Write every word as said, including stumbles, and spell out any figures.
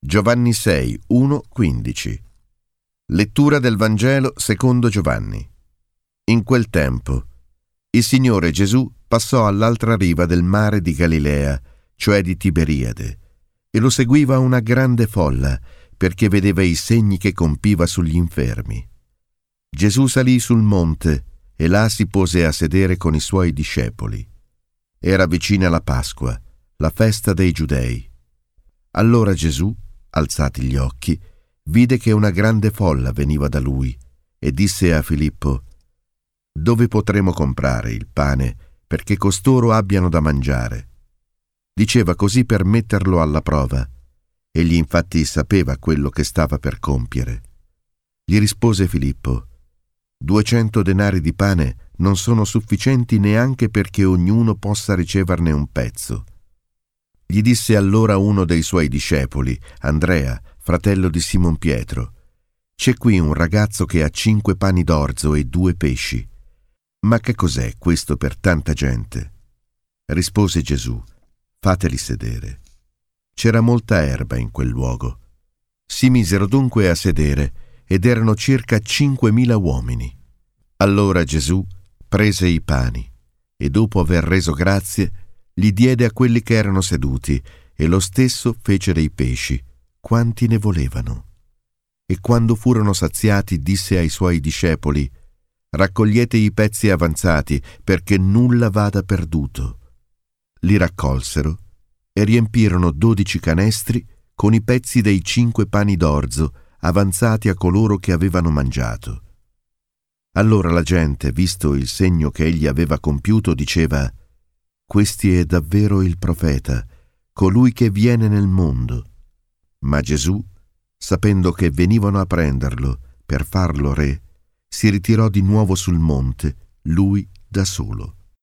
Giovanni sei, uno quindici. Lettura del Vangelo secondo Giovanni. In quel tempo, il Signore Gesù passò all'altra riva del mare di Galilea, cioè di Tiberiade, e lo seguiva una grande folla, perché vedeva i segni che compiva sugli infermi. Gesù salì sul monte e là si pose a sedere con i suoi discepoli. Era vicina la Pasqua, la festa dei Giudei. Allora Gesù, alzati gli occhi, vide che una grande folla veniva da lui e disse a Filippo: «Dove potremo comprare il pane perché costoro abbiano da mangiare?» Diceva così per metterlo alla prova. Egli infatti sapeva quello che stava per compiere. Gli rispose Filippo: «Duecento denari di pane non sono sufficienti neanche perché ognuno possa riceverne un pezzo». Gli disse allora uno dei suoi discepoli, Andrea, fratello di Simon Pietro: «C'è qui un ragazzo che ha cinque pani d'orzo e due pesci. Ma che cos'è questo per tanta gente?» Rispose Gesù: «Fateli sedere». C'era molta erba in quel luogo. Si misero dunque a sedere ed erano circa cinquemila uomini. Allora Gesù prese i pani e dopo aver reso grazie li diede a quelli che erano seduti e lo stesso fece dei pesci, quanti ne volevano. E quando furono saziati disse ai suoi discepoli: «Raccogliete i pezzi avanzati perché nulla vada perduto». Li raccolsero e riempirono dodici canestri con i pezzi dei cinque pani d'orzo avanzati a coloro che avevano mangiato. Allora la gente, visto il segno che egli aveva compiuto, diceva: «Questi è davvero il profeta, colui che viene nel mondo». Ma Gesù, sapendo che venivano a prenderlo per farlo re, si ritirò di nuovo sul monte, lui da solo.